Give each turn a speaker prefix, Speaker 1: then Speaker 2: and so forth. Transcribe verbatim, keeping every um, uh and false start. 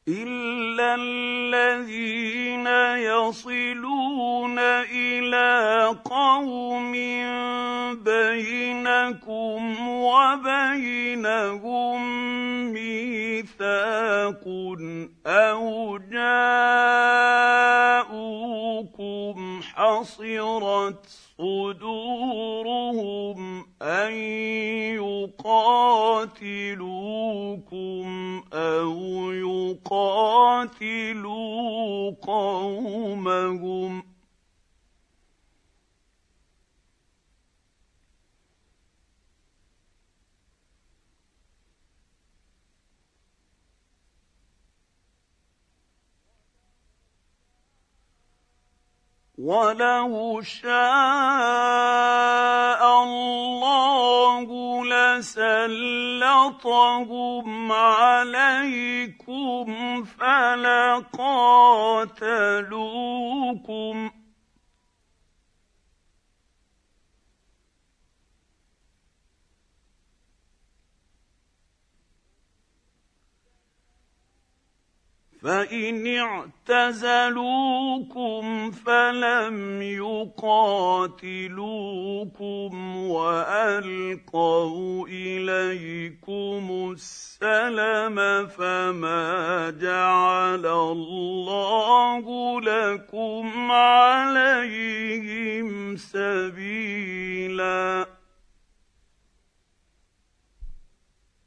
Speaker 1: إلا الذين يصلون إلى قوم بينكم وبينهم ميثاق أو جاءوكم حصرت صدورهم أن يقاتلوكم أو يقاتلوا قومهم وَلَوْ شَاءَ اللَّهُ لَسَلَّطَهُمْ عَلَيْكُمْ فَلَقَاتَلُوكُمْ ۚ فَإِنِ اعْتَزَلُوكُمْ فَلَمْ يُقَاتِلُوكُمْ وَأَلْقَوْا إِلَيْكُمُ السَّلَمَ فَمَا جَعَلَ اللَّهُ لَكُمْ عَلَيْهِمْ سَبِيلًا